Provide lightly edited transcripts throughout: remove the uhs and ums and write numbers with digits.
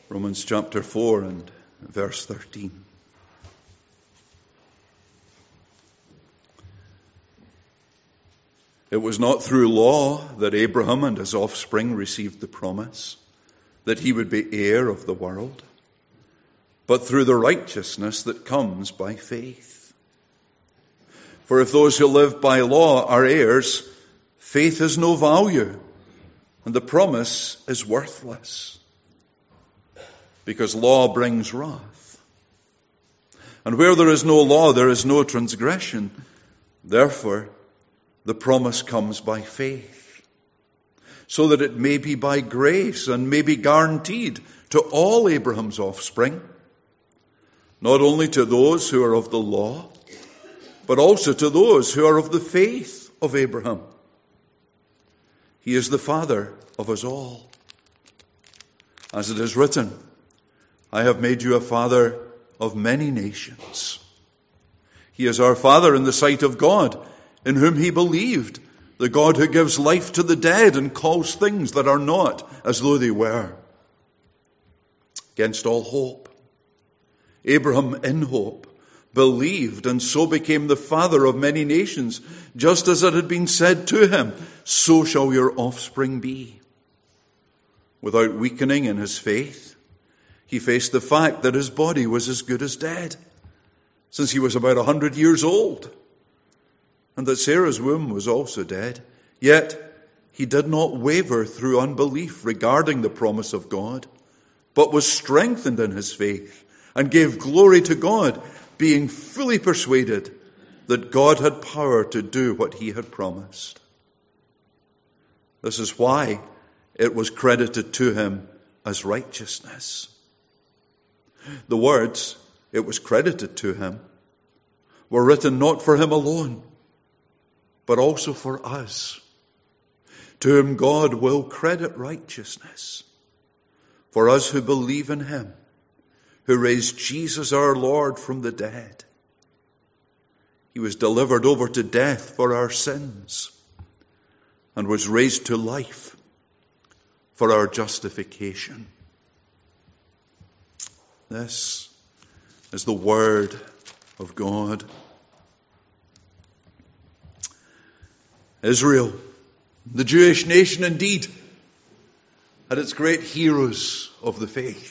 Romans chapter 4 and verse 13. It was not through law that Abraham and his offspring received the promise that he would be heir of the world, but through the righteousness that comes by faith. For if those who live by law are heirs, faith has no value, and the promise is worthless, because law brings wrath. And where there is no law, there is no transgression. Therefore, the promise comes by faith, so that it may be by grace and may be guaranteed to all Abraham's offspring, not only to those who are of the law, but also to those who are of the faith of Abraham. He is the father of us all. As it is written, I have made you a father of many nations. He is our father in the sight of God, in whom he believed, the God who gives life to the dead and calls things that are not as though they were. Against all hope, Abraham in hope believed and so became the father of many nations, just as it had been said to him, so shall your offspring be. Without weakening in his faith, he faced the fact that his body was as good as dead, since he was about 100 years old, and that Sarah's womb was also dead. Yet he did not waver through unbelief regarding the promise of God, but was strengthened in his faith and gave glory to God, being fully persuaded that God had power to do what he had promised. This is why it was credited to him as righteousness. The words, it was credited to him, were written not for him alone, but also for us, to whom God will credit righteousness, for us who believe in him, who raised Jesus our Lord from the dead. He was delivered over to death for our sins and was raised to life for our justification. This is the word of God. Israel, the Jewish nation indeed, had its great heroes of the faith.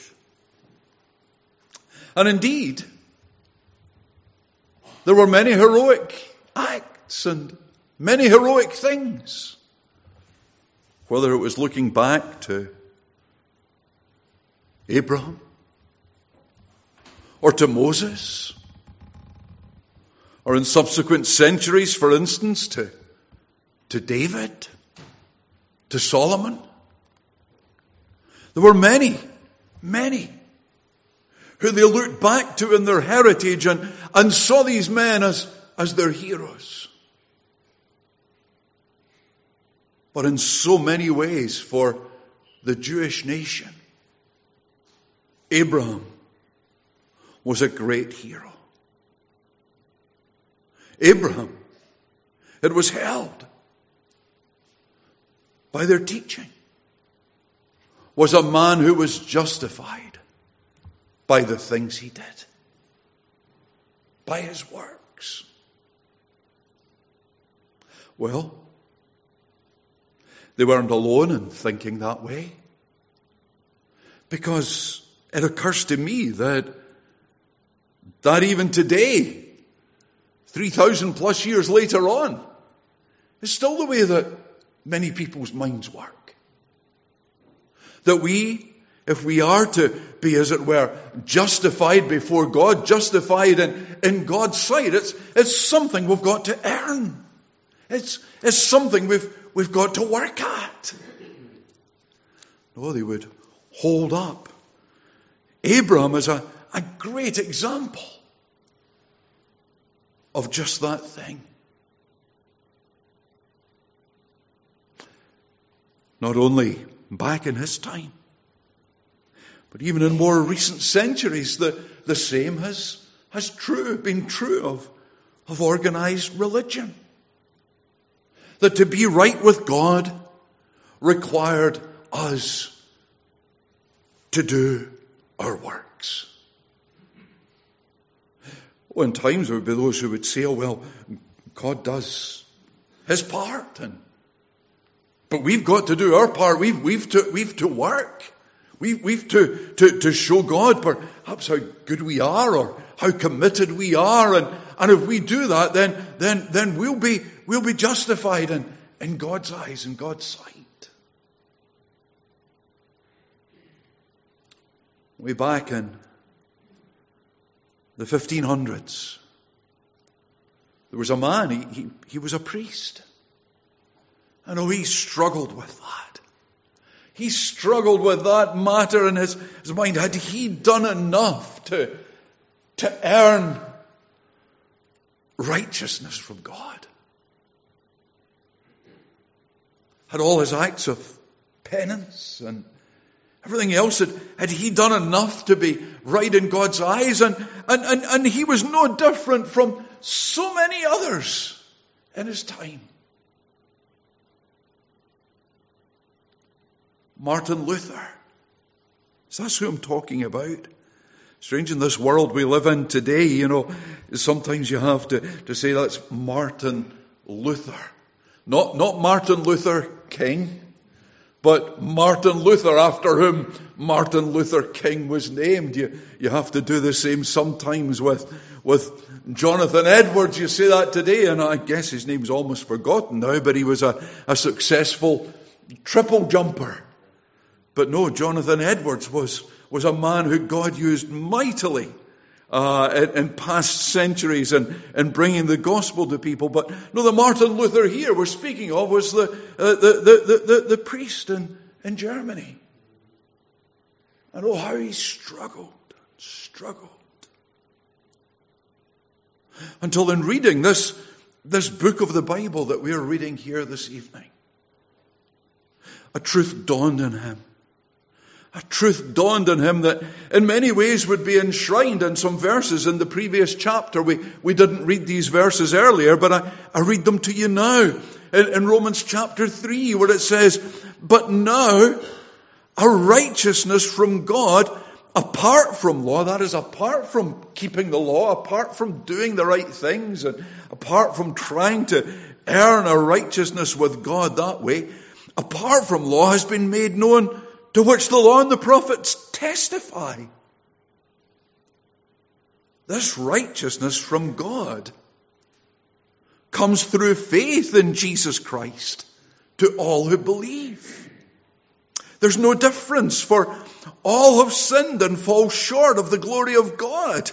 And indeed, there were many heroic acts and many heroic things. Whether it was looking back to Abraham or to Moses, or in subsequent centuries, for instance, to David, to Solomon. There were many who they looked back to in their heritage and saw these men as their heroes. But in so many ways for the Jewish nation, Abraham was a great hero. Abraham, it was held by their teaching, was a man who was justified by the things he did, by his works. Well, they weren't alone in thinking that way, because it occurs to me that even today, 3,000 plus years later on, is still the way that many people's minds work. That if we are to be, as it were, justified before God, justified in God's sight, it's something we've got to earn. It's something we've got to work at. No, they would hold up Abraham as a great example of just that thing. Not only back in his time, but even in more recent centuries, the same has been true of organized religion. That to be right with God required us to do our works. Well, in times there would be those who would say, oh, well, God does his part, but we've got to do our part. We've to work. We've to show God perhaps how good we are or how committed we are, and if we do that, then we'll be justified in God's eyes, in God's sight. Way back in the 1500s, there was a man, he was a priest. I know he struggled with that. He struggled with that matter in his mind. Had he done enough to earn righteousness from God? Had all his acts of penance and everything else, had he done enough to be right in God's eyes? And he was no different from so many others in his time. Martin Luther. So that's who I'm talking about. Strange in this world we live in today, sometimes you have to say that's Martin Luther. Not Martin Luther King, but Martin Luther, after whom Martin Luther King was named. You have to do the same sometimes with Jonathan Edwards. You say that today, and I guess his name's almost forgotten now, but he was a successful triple jumper. But no, Jonathan Edwards was a man who God used mightily in past centuries in bringing the gospel to people. But no, the Martin Luther here we're speaking of was the priest in Germany. And oh, how he struggled. Until in reading this book of the Bible that we are reading here this evening, a truth dawned on him. A truth dawned on him that in many ways would be enshrined in some verses in the previous chapter. We didn't read these verses earlier, but I read them to you now. In Romans chapter 3, where it says, "But now a righteousness from God apart from law," that is, apart from keeping the law, apart from doing the right things, and apart from trying to earn a righteousness with God that way, apart from law has been made known, to which the law and the prophets testify. This righteousness from God comes through faith in Jesus Christ to all who believe. There's no difference, for all have sinned and fall short of the glory of God.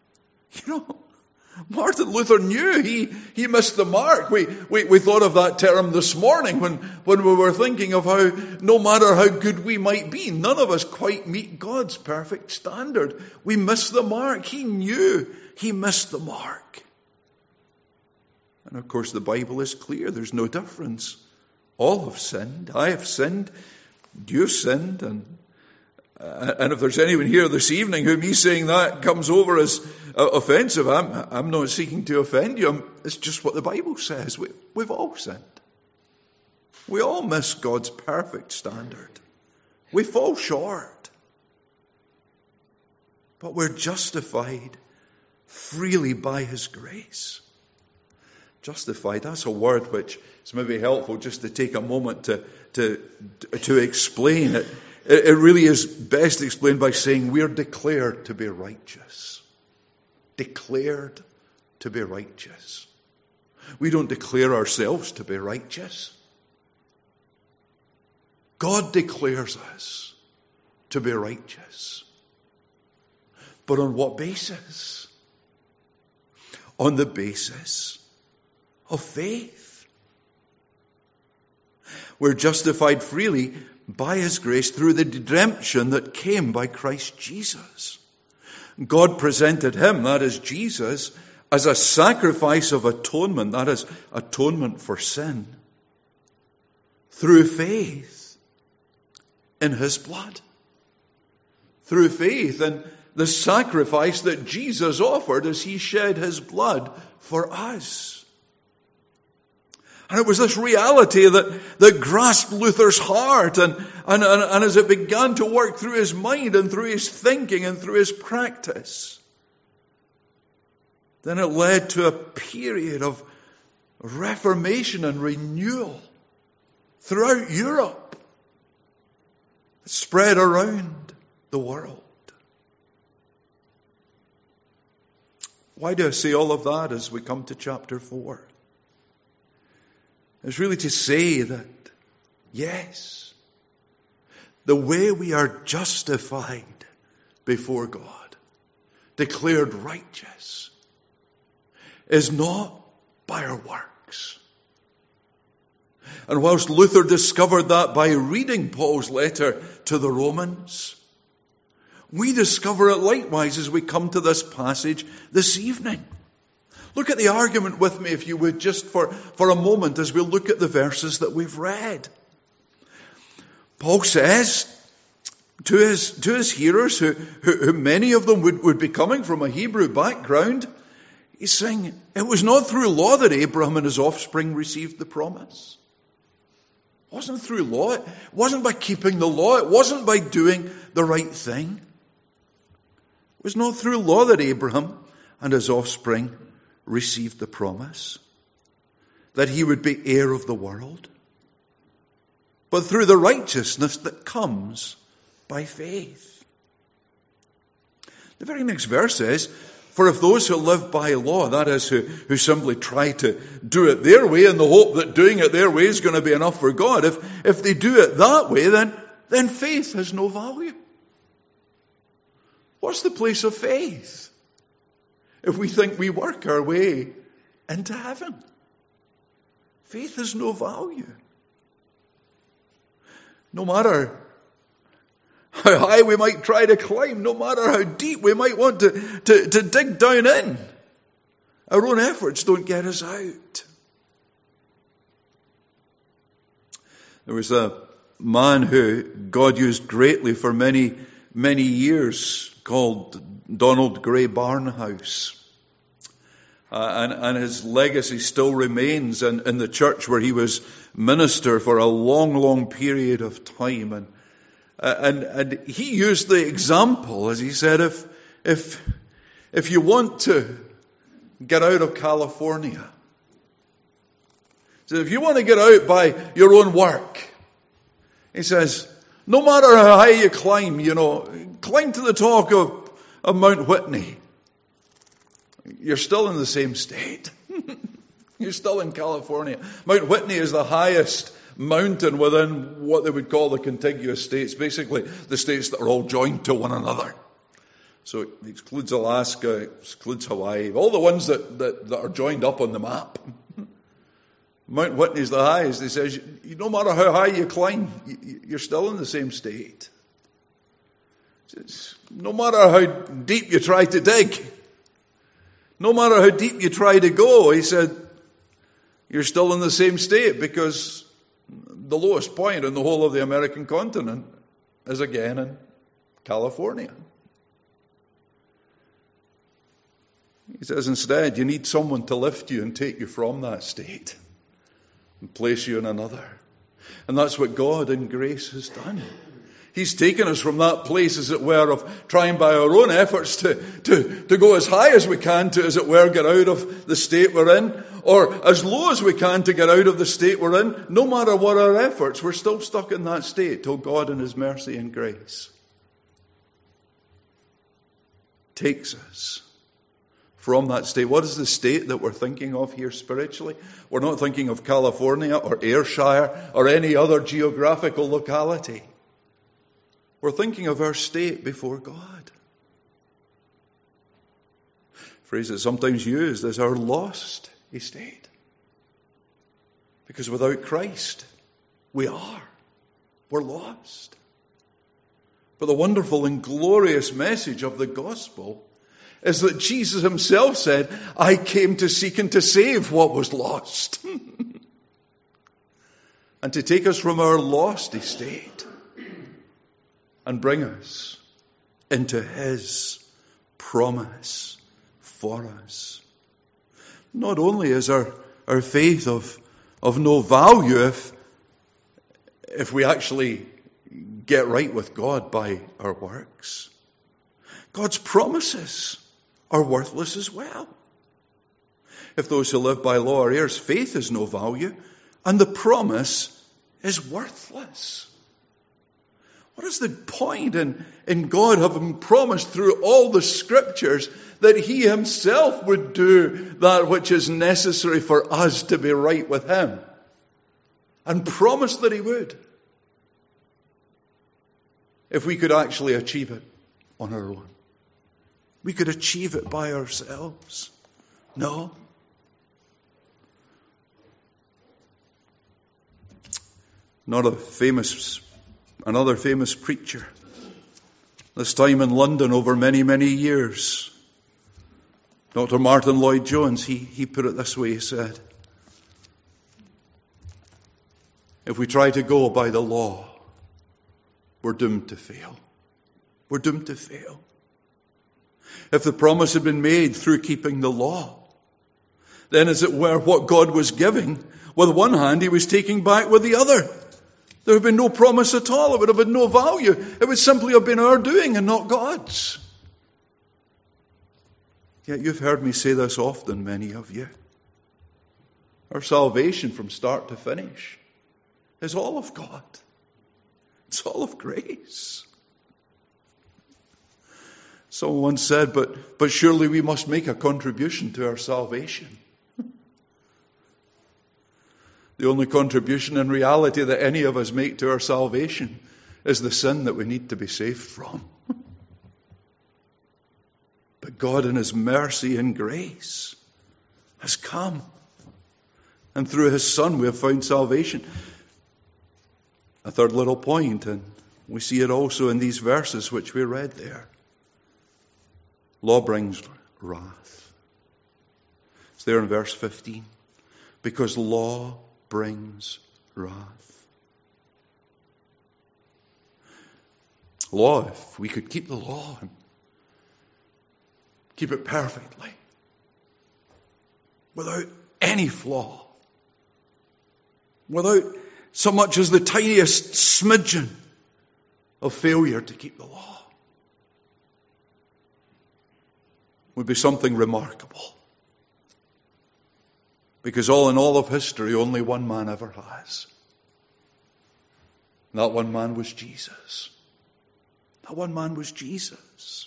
Martin Luther knew he missed the mark. We thought of that term this morning when we were thinking of how no matter how good we might be, none of us quite meet God's perfect standard. We miss the mark. He knew he missed the mark. And of course the Bible is clear. There's no difference. All have sinned. I have sinned. You've sinned. And if there's anyone here this evening who me saying that comes over as offensive, I'm not seeking to offend you. It's just what the Bible says. We've all sinned. We all miss God's perfect standard. We fall short. But we're justified freely by His grace. Justified, that's a word which is maybe helpful just to take a moment to explain it. It really is best explained by saying we're declared to be righteous. Declared to be righteous. We don't declare ourselves to be righteous. God declares us to be righteous. But on what basis? On the basis of faith. We're justified freely by His grace through the redemption that came by Christ Jesus. God presented Him, that is Jesus, as a sacrifice of atonement, that is, atonement for sin, through faith in His blood. Through faith in the sacrifice that Jesus offered as He shed His blood for us. And it was this reality that grasped Luther's heart, and as it began to work through his mind and through his thinking and through his practice, then it led to a period of reformation and renewal throughout Europe. It spread around the world. Why do I say all of that as we come to chapter 4? It's really to say that, yes, the way we are justified before God, declared righteous, is not by our works. And whilst Luther discovered that by reading Paul's letter to the Romans, we discover it likewise as we come to this passage this evening. Look at the argument with me, if you would, just for a moment as we look at the verses that we've read. Paul says to his hearers, who many of them would be coming from a Hebrew background, he's saying, it was not through law that Abraham and his offspring received the promise. It wasn't through law. It wasn't by keeping the law. It wasn't by doing the right thing. It was not through law that Abraham and his offspring received the promise that he would be heir of the world, but through the righteousness that comes by faith. The very next verse says, for if those who live by law, that is, who simply try to do it their way in the hope that doing it their way is going to be enough for God, if they do it that way, then faith has no value. What's the place of faith if we think we work our way into heaven? Faith has no value. No matter how high we might try to climb, no matter how deep we might want to dig down in, our own efforts don't get us out. There was a man who God used greatly for many, many years called Donald Gray Barnhouse. And his legacy still remains in the church where he was minister for a long, long period of time. And he used the example, as he said, if you want to get out of California, so if you want to get out by your own work, he says, no matter how high you climb, climb to the top of Mount Whitney, you're still in the same state. You're still in California. Mount Whitney is the highest mountain within what they would call the contiguous states, basically the states that are all joined to one another. So it excludes Alaska, it excludes Hawaii, all the ones that are joined up on the map. Mount Whitney is the highest. He says, no matter how high you climb, you're still in the same state. No matter how deep you try to dig, no matter how deep you try to go, he said, you're still in the same state, because the lowest point in the whole of the American continent is again in California. He says instead, you need someone to lift you and take you from that state and place you in another. And that's what God in grace has done. He's taken us from that place, as it were, of trying by our own efforts to go as high as we can to, as it were, get out of the state we're in, or as low as we can to get out of the state we're in. No matter what our efforts, we're still stuck in that state till God in His mercy and grace takes us from that state. What is the state that we're thinking of here spiritually? We're not thinking of California or Ayrshire or any other geographical locality. We're thinking of our state before God. Phrase that's sometimes used as our lost estate. Because without Christ, we're lost. But the wonderful and glorious message of the gospel is that Jesus Himself said, I came to seek and to save what was lost. And to take us from our lost estate and bring us into His promise for us. Not only is our faith of of no value if we actually get right with God by our works. God's promises are worthless as well. If those who live by law are heirs, faith has no value, and the promise is worthless. What is the point in God having promised through all the scriptures that he himself would do that which is necessary for us to be right with him? And promised that he would, if we could actually achieve it on our own. We could achieve it by ourselves. No. Another famous preacher, this time in London over many, many years, Dr. Martin Lloyd-Jones, he put it this way, he said, if we try to go by the law, we're doomed to fail. We're doomed to fail. If the promise had been made through keeping the law, then as it were, what God was giving, with one hand he was taking back with the other. There would have been no promise at all. It would have had no value. It would simply have been our doing and not God's. Yet you've heard me say this often, many of you. Our salvation from start to finish is all of God. It's all of grace. Someone said, but surely we must make a contribution to our salvation. The only contribution in reality that any of us make to our salvation is the sin that we need to be saved from. But God in his mercy and grace has come. And through his Son we have found salvation. A third little point, and we see it also in these verses which we read there. Law brings wrath. It's there in verse 15. Because law brings wrath. Law, if we could keep the law and keep it perfectly, without any flaw, without so much as the tiniest smidgen of failure to keep the law, would be something remarkable. Because all in all of history, only one man ever has. And that one man was Jesus. That one man was Jesus.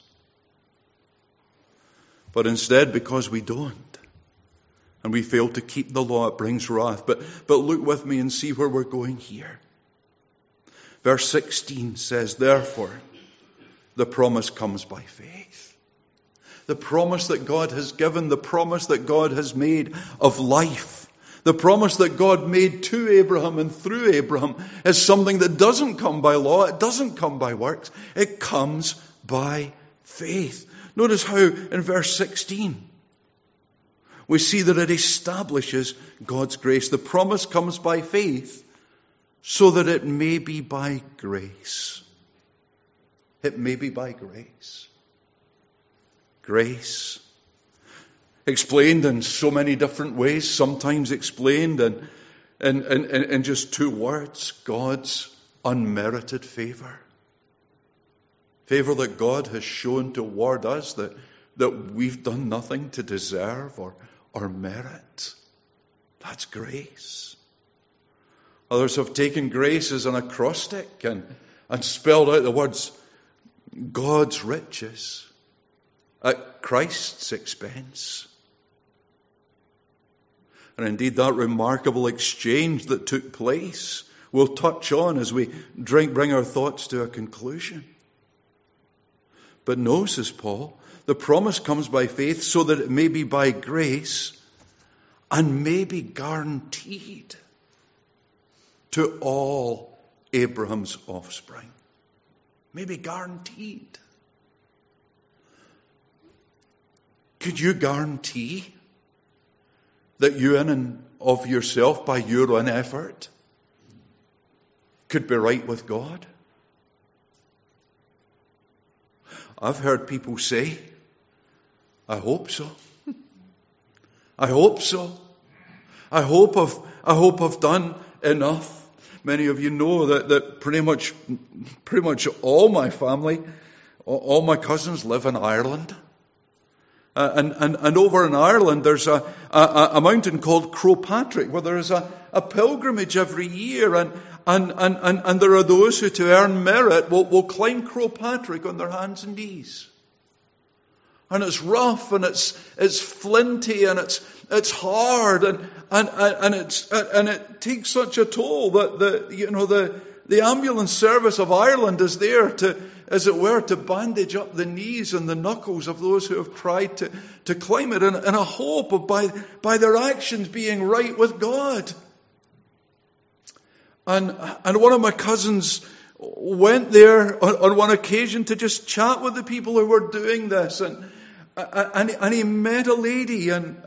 But instead, because we don't, and we fail to keep the law, it brings wrath. But look with me and see where we're going here. Verse 16 says, therefore, the promise comes by faith. The promise that God has given, the promise that God has made of life, the promise that God made to Abraham and through Abraham is something that doesn't come by law, it doesn't come by works, it comes by faith. Notice how in verse 16 we see that it establishes God's grace. The promise comes by faith so that it may be by grace. It may be by grace. Grace, explained in so many different ways, sometimes explained in just two words, God's unmerited favor. Favor that God has shown toward us that we've done nothing to deserve or merit. That's grace. Others have taken grace as an acrostic and spelled out the words, God's riches at Christ's expense. And indeed that remarkable exchange that took place we'll touch on as we bring our thoughts to a conclusion. But no, says Paul, the promise comes by faith so that it may be by grace and may be guaranteed to all Abraham's offspring. May be guaranteed. Could you guarantee that you in and of yourself, by your own effort, could be right with God? I've heard people say, I hope so. I hope so. I hope I've done enough. Many of you know that pretty much all my family, all my cousins live in Ireland. And over in Ireland, there's a mountain called Crowpatrick, where there is a pilgrimage every year, and there are those who, to earn merit, will climb Crowpatrick on their hands and knees. And it's rough, and it's flinty, and it's hard, and it takes such a toll that the ambulance service of Ireland is there to, as it were, to bandage up the knees and the knuckles of those who have tried to climb it in a hope of by their actions being right with God. And one of my cousins went there on one occasion to just chat with the people who were doing this, and he met a lady, and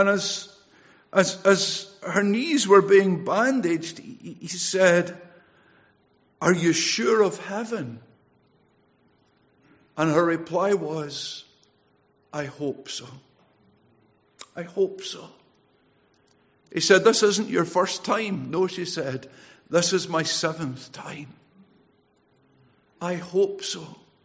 as her knees were being bandaged, he said, "Are you sure of heaven?" And her reply was, "I hope so. I hope so." He said, "This isn't your first time." "No," she said, "this is my 7th time. I hope so."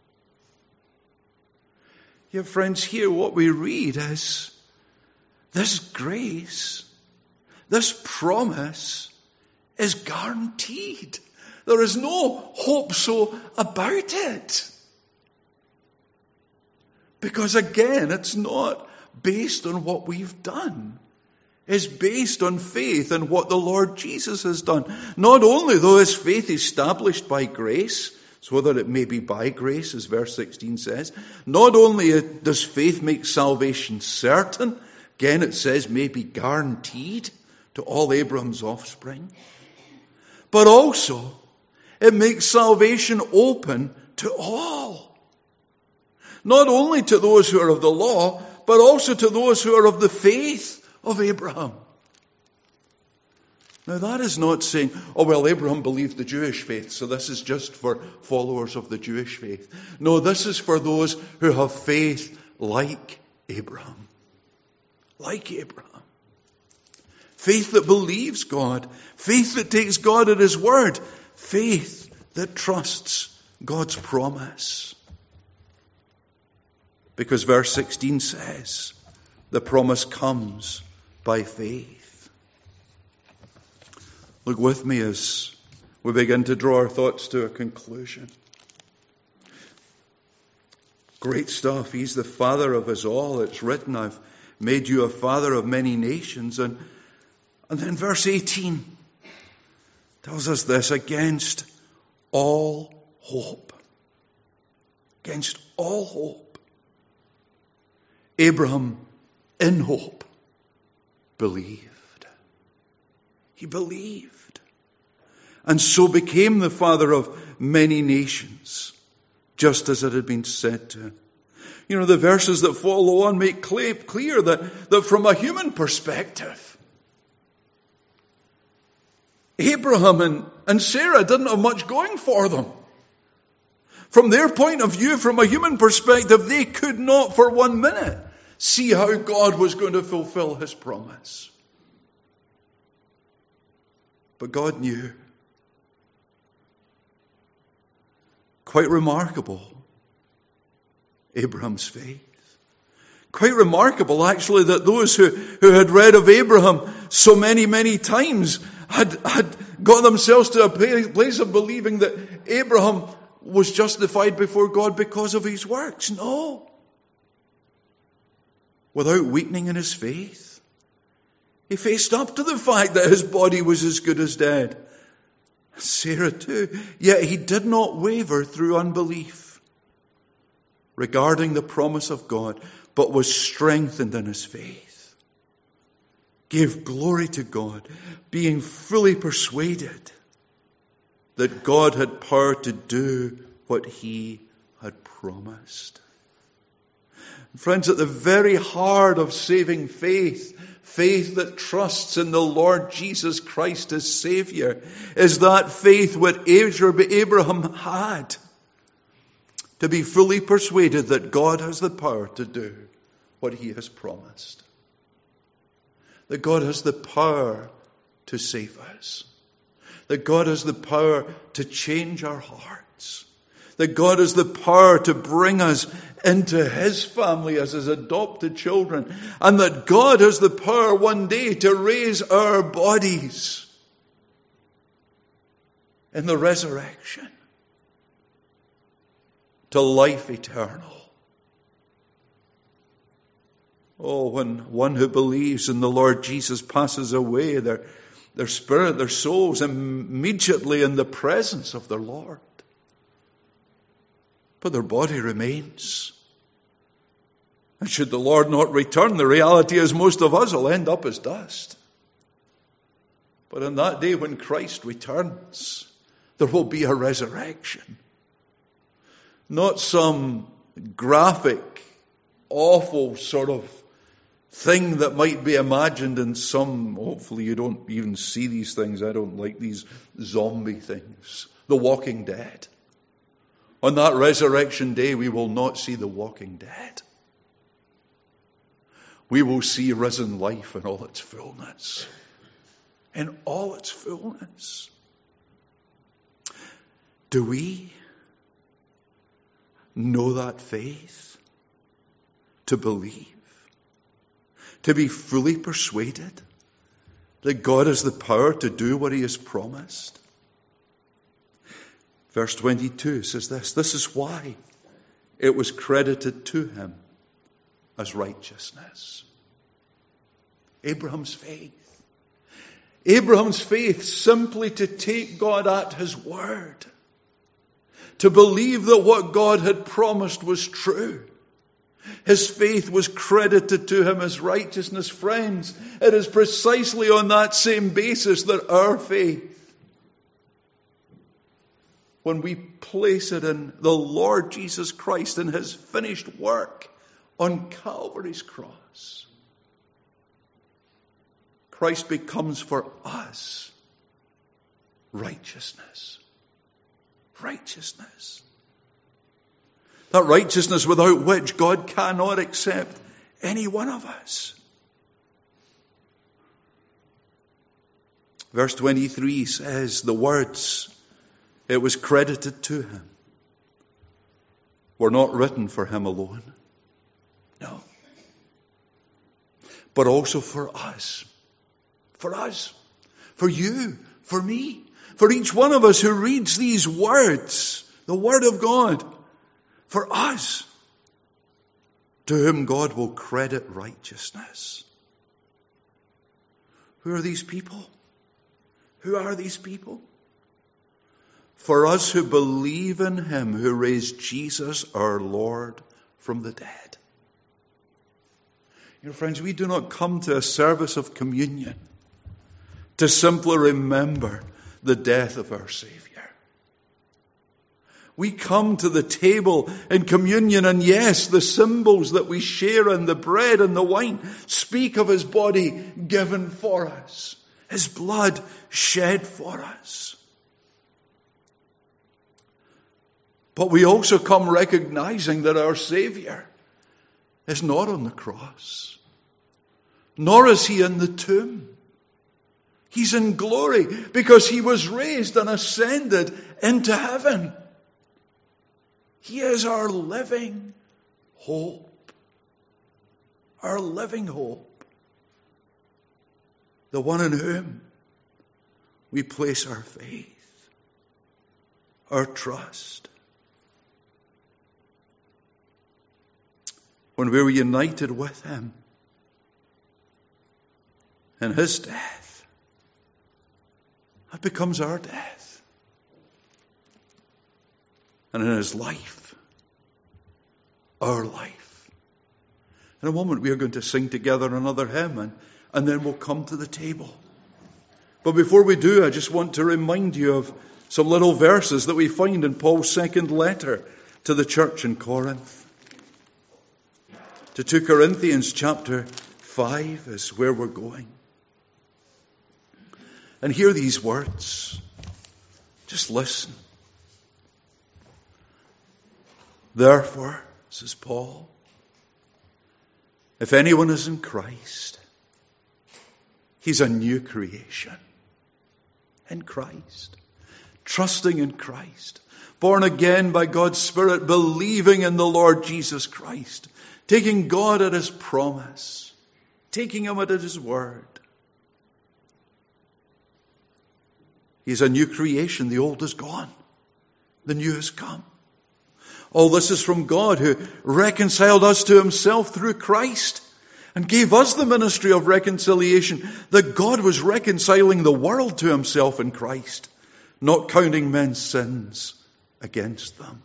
Yeah, friends, here what we read is this grace, this promise is guaranteed. There is no hope so about it. Because again, it's not based on what we've done. It's based on faith in what the Lord Jesus has done. Not only, though, is faith established by grace, so that it may be by grace, as verse 16 says. Not only does faith make salvation certain, again it says may be guaranteed to all Abraham's offspring, but also it makes salvation open to all. Not only to those who are of the law, but also to those who are of the faith of Abraham. Now that is not saying, oh well, Abraham believed the Jewish faith, so this is just for followers of the Jewish faith. No, this is for those who have faith like Abraham. Like Abraham. Faith that believes God. Faith that takes God at His word. Faith that trusts God's promise. Because verse 16 says, the promise comes by faith. Look with me as we begin to draw our thoughts to a conclusion. Great stuff. He's the father of us all. It's written, I've made you a father of many nations. And then verse 18 tells us this, against all hope. Against all hope. Abraham, in hope, believed. He believed. And so became the father of many nations, just as it had been said to him. You know, the verses that follow on make clear that from a human perspective, Abraham and Sarah didn't have much going for them. From their point of view, from a human perspective, they could not for 1 minute see how God was going to fulfill His promise. But God knew. Quite remarkable, Abraham's faith. Quite remarkable, actually, that those who had read of Abraham so many times had got themselves to a place of believing that Abraham was justified before God because of his works. No. Without weakening in his faith. He faced up to the fact that his body was as good as dead. Sarah too. Yet he did not waver through unbelief regarding the promise of God, but was strengthened in his faith. Gave glory to God, being fully persuaded that God had power to do what He had promised. Friends, at the very heart of saving faith, faith that trusts in the Lord Jesus Christ as Savior, is that faith what Abraham had, to be fully persuaded that God has the power to do what He has promised. that God has the power to save us, that God has the power to change our hearts, that God has the power to bring us into His family as His adopted children, and that God has the power one day to raise our bodies in the resurrection to life eternal. Oh, when one who believes in the Lord Jesus passes away, their spirit, their souls, immediately in the presence of their Lord. But their body remains. And should the Lord not return, the reality is most of us will end up as dust. But on that day when Christ returns, there will be a resurrection. Not some graphic, awful sort of thing that might be imagined in some, hopefully you don't even see these things. I don't like these zombie things. The Walking Dead. On that resurrection day, we will not see the Walking Dead. We will see risen life in all its fullness. In all its fullness. Do we know that faith? To believe? To be fully persuaded that God has the power to do what He has promised? Verse 22 says this. This is why it was credited to Him as righteousness. Abraham's faith. Abraham's faith simply to take God at His word. To believe that what God had promised was true. His faith was credited to him as righteousness. Friends, it is precisely on that same basis that our faith, when we place it in the Lord Jesus Christ and His finished work on Calvary's cross, Christ becomes for us righteousness. Righteousness. That righteousness without which God cannot accept any one of us. Verse 23 says the words, it was credited to Him, were not written for Him alone. No. But also for us. For us. For you. For me. For each one of us who reads these words, the Word of God. For us, to whom God will credit righteousness. Who are these people? Who are these people? For us who believe in Him who raised Jesus our Lord from the dead. You know, friends, we do not come to a service of communion to simply remember the death of our Savior. We come to the table in communion, and yes, the symbols that we share in the bread and the wine speak of His body given for us, His blood shed for us. But we also come recognizing that our Savior is not on the cross, nor is He in the tomb. He's in glory because He was raised and ascended into heaven. He is our living hope. Our living hope. The one in whom we place our faith, our trust. When we were united with Him in His death, that becomes our death. And in His life, our life. In a moment we are going to sing together another hymn and then we'll come to the table. But before we do, I just want to remind you of some little verses that we find in Paul's second letter to the church in Corinth. To 2 Corinthians chapter 5 is where we're going. And hear these words. Just listen. Therefore, says Paul, if anyone is in Christ, He's a new creation in Christ, trusting in Christ, born again by God's Spirit, believing in the Lord Jesus Christ, taking God at His promise, taking Him at His word. He's a new creation. The old is gone. The new has come. All this is from God, who reconciled us to Himself through Christ and gave us the ministry of reconciliation, that God was reconciling the world to Himself in Christ, not counting men's sins against them.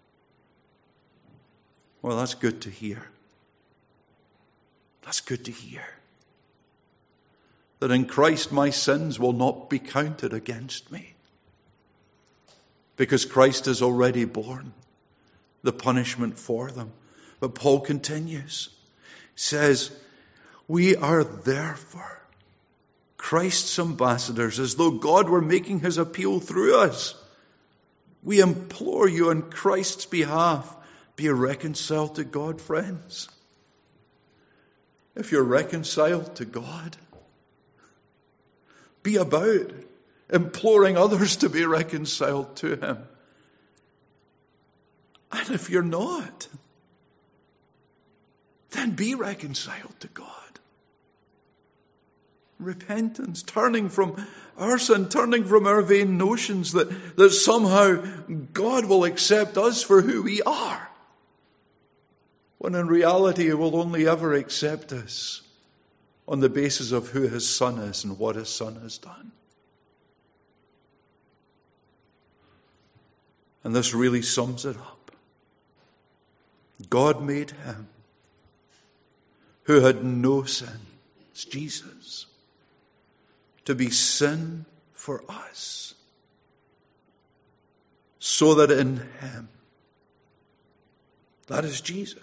Well, that's good to hear. That's good to hear. That in Christ my sins will not be counted against me, because Christ has already borne the punishment for them. But Paul continues, says, we are therefore Christ's ambassadors, as though God were making His appeal through us. We implore you on Christ's behalf, be reconciled to God, friends. If you're reconciled to God, be about imploring others to be reconciled to Him. And if you're not, then be reconciled to God. Repentance, turning from our sin, turning from our vain notions that somehow God will accept us for who we are, when in reality He will only ever accept us on the basis of who His Son is and what His Son has done. And this really sums it up. God made Him who had no sin, it's Jesus, to be sin for us, so that in Him, that is Jesus,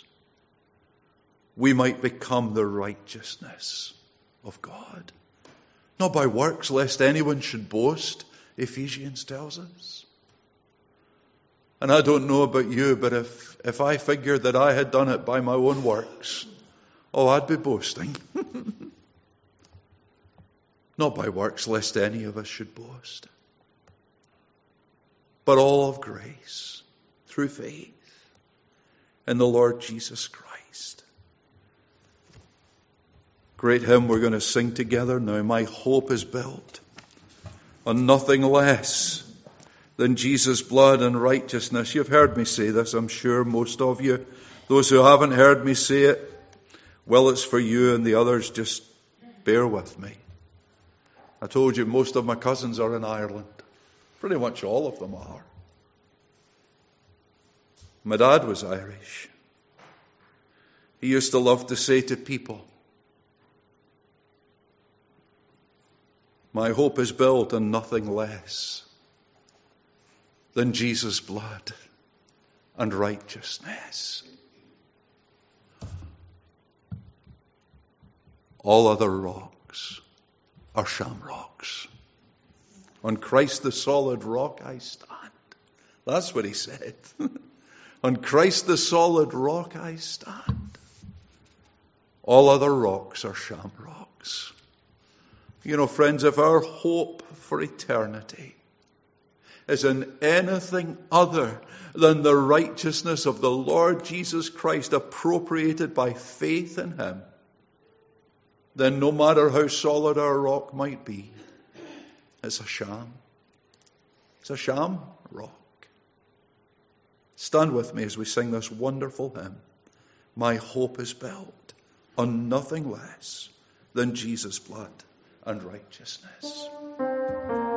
we might become the righteousness of God. Not by works, lest anyone should boast, Ephesians tells us. And I don't know about you, but if I figured that I had done it by my own works, I'd be boasting. Not by works, lest any of us should boast, but all of grace, through faith in the Lord Jesus Christ. Great hymn we're going to sing together now. My hope is built on nothing less than Jesus' blood and righteousness. You've heard me say this, I'm sure, most of you. Those who haven't heard me say it, well, it's for you, and the others, just bear with me. I told you most of my cousins are in Ireland. Pretty much all of them are. My dad was Irish. He used to love to say to people, my hope is built on nothing less than Jesus' blood and righteousness. All other rocks are shamrocks. On Christ the solid rock I stand. That's what he said. On Christ the solid rock I stand. All other rocks are shamrocks. You know, friends, if our hope for eternity is in anything other than the righteousness of the Lord Jesus Christ appropriated by faith in Him, then no matter how solid our rock might be, it's a sham. It's a sham rock. Stand with me as we sing this wonderful hymn. My hope is built on nothing less than Jesus' blood and righteousness.